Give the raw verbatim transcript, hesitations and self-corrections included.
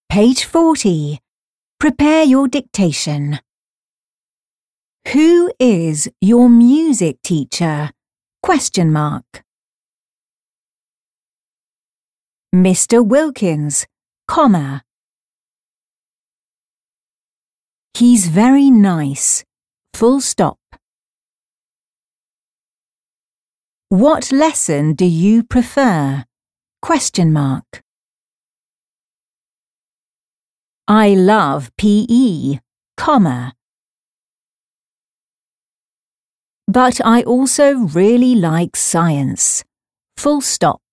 Page forty. Prepare your dictation. Who is your music teacher? Question mark. Mister Wilkins, comma. He's very nice, full stop. What lesson do you prefer? Question mark. I love P E, comma. But I also really like science, full stop.